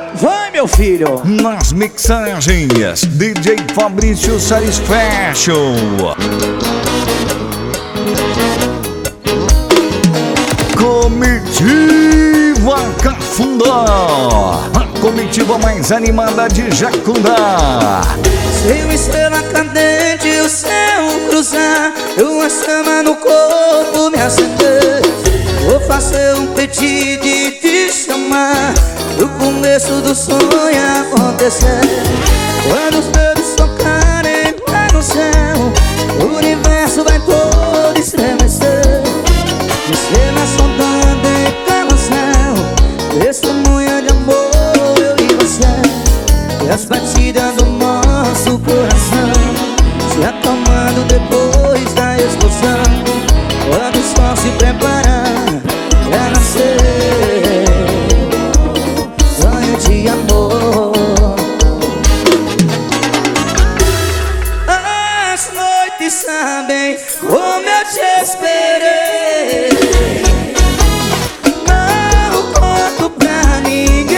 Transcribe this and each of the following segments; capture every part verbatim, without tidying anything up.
Vai, meu filho. Nas mixagens, D J Fabrício Satisfaction. Comitiva Cafundó, a comitiva mais animada de Jacundá. Se uma estrela cadente o céu cruzar, uma chama no corpo me acender, vou fazer um pedido e te chamar, no começo do sonho acontecer. Quando os dedos tocarem lá no céu, o universo vai todo estremecer. Estrelas sondando em carrossel, testemunha de amor, eu e você. E as batidas do nosso coração se acalmando depois da explosão, quando o sol se preparar pra nascer. Sonho de amor. As noites sabem como eu te esperei, não conto pra ninguém.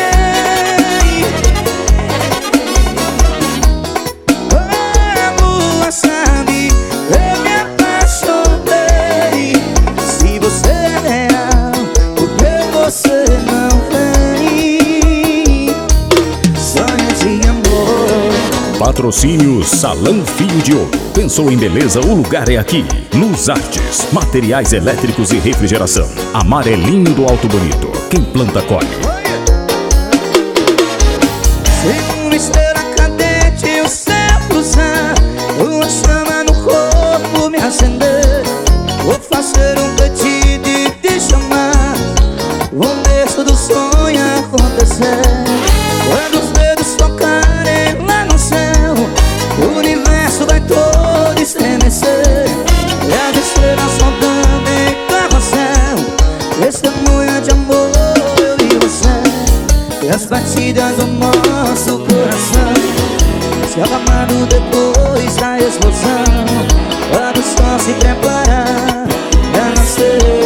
A lua sabe, eu me apaixonei. Se você é real, por que você não vem? Sonho de amor. Patrocínio Salão Fio de Ouro. Pensou em beleza? O lugar é aqui. Luz Artes, materiais elétricos e refrigeração. Amarelinho do Alto Bonito. Quem planta colhe. Se uma estrela cadente o céu cruzar, uma chama no corpo me acender, vou fazer um pedido e te chamar, o começo do sonho acontecer. Quando os dedos tocarem lá no céu, o universo vai todo estremecer. E as estrelas sondando em carrossel, testemunha de amor, eu e você. E as batidas do nosso coração se acalmando depois da explosão, quando o sol se preparar pra nascer.